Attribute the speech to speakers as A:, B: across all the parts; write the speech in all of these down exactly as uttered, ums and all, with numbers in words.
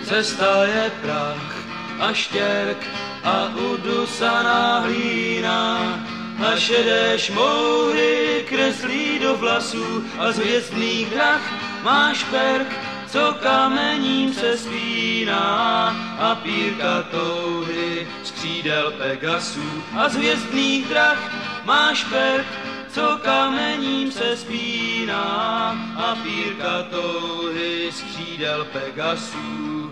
A: Cesta je prach a štěrk a udusaná hlína a šedé šmouhy kreslí do vlasů a z hvězdných drah máš perk, co kamením se spíná a pírka touhy z křídel Pegasů a z hvězdných drah máš perk, co kamením se spíná a pírka touhy z křídel Pegasů.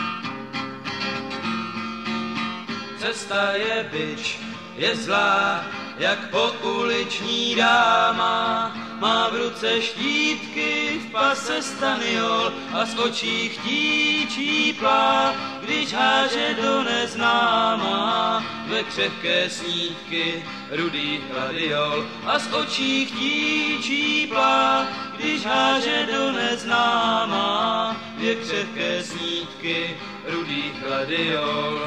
A: Cesta je bič, je zlá, jak pouliční dáma, má v ruce štítky, v pase staniol a z očí chtíčí plá, když háže do neznáma ve křehké snídky rudý gladiol a z očí chtíčí plá, když háže do neznáma ve křehké snídky rudý gladiol.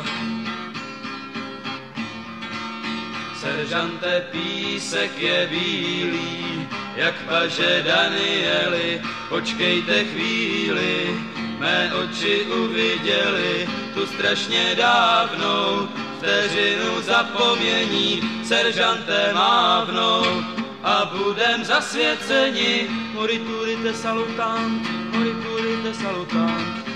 A: Seržante, písek je bílý, jak paže Danieli, počkejte chvíli, mé oči uviděli tu strašně dávnou vteřinu zapomnění, seržante mávnou a budem zasvěceni. Moriturite salutant, moriturite salutant.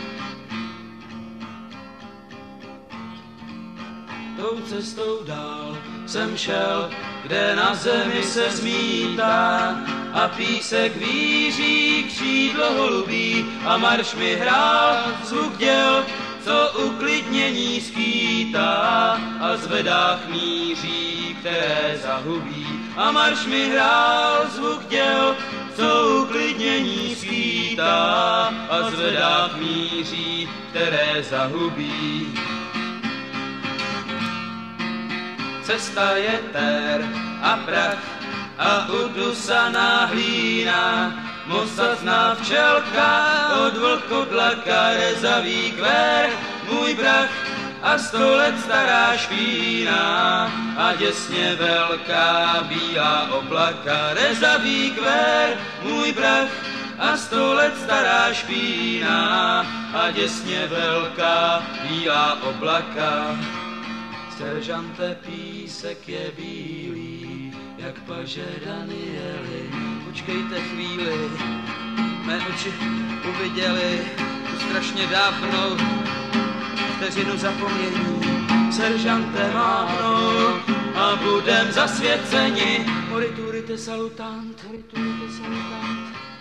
A: Tou cestou dál jsem šel, kde na zemi se zmítá a písek víří křídlo holubí a marš mi hrál zvuk děl, co uklidnění skýtá a zvedách míří, které zahubí a marš mi hrál zvuk děl, co uklidnění skýtá a zvedách míří, které zahubí. Cesta je tér a prach a udusaná hlína, mosazná včelka od vlkodlaka rezavý kvér, můj brach a sto let stará špína a děsně velká bílá oblaka, rezavý kvér, můj brach a sto let stará špína a děsně velká bílá oblaka. Seržante, písek je bílý, jak paže Danieli, počkejte chvíli, mé oči uviděli tu strašně dávnou vteřinu zapomnění, seržante mávnou a budem zasvěceni. Moriturite salutant, moriturite salutant.